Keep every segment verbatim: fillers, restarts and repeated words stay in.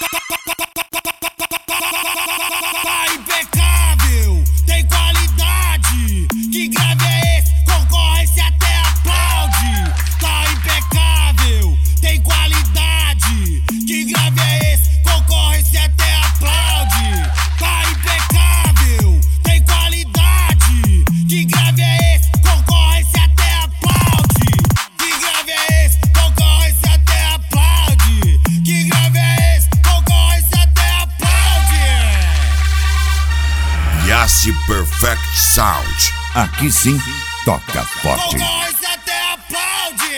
Tá impecável, tem qualidade. Que grave é esse? Concorrência até aplaude. Tá impecável, tem qualidade. Que grave é esse? Concorrência até aplaude. Tá impecável, tem qualidade. Que grave é esse? Concorrência até aplaude. Que grave é esse? Concorrência até aplaude. Que grave é esse? Concorrência até aplaude. Yassi Perfect Sound. Aqui sim, toca forte. Concorrência até aplaude.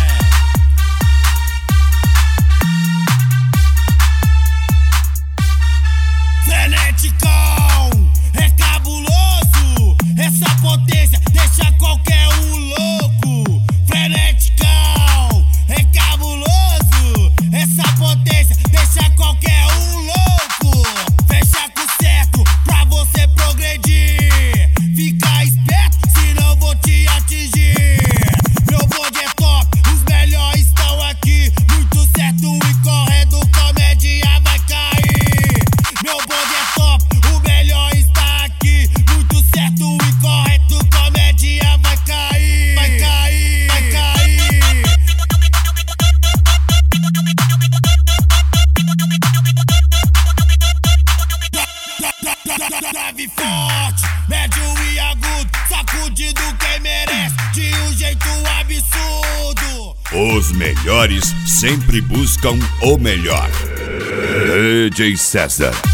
Freneticão, é cabuloso. Essa potência deixa qualquer um louco. Freneticão, é cabuloso. Essa potência deixa qualquer um louco. Fecha com certo pra você progredir. Fica esperto, senão vou te atingir. Meu bonde é top, os melhores estão aqui. Muito certo e correto, comédia vai cair. Meu bonde é top, o melhor está aqui. Muito certo e correto, comédia vai cair. Vai cair, vai cair. Grave forte, médio e agudo, sacudido quem merece de um jeito absurdo. Os melhores sempre buscam o melhor. D J César.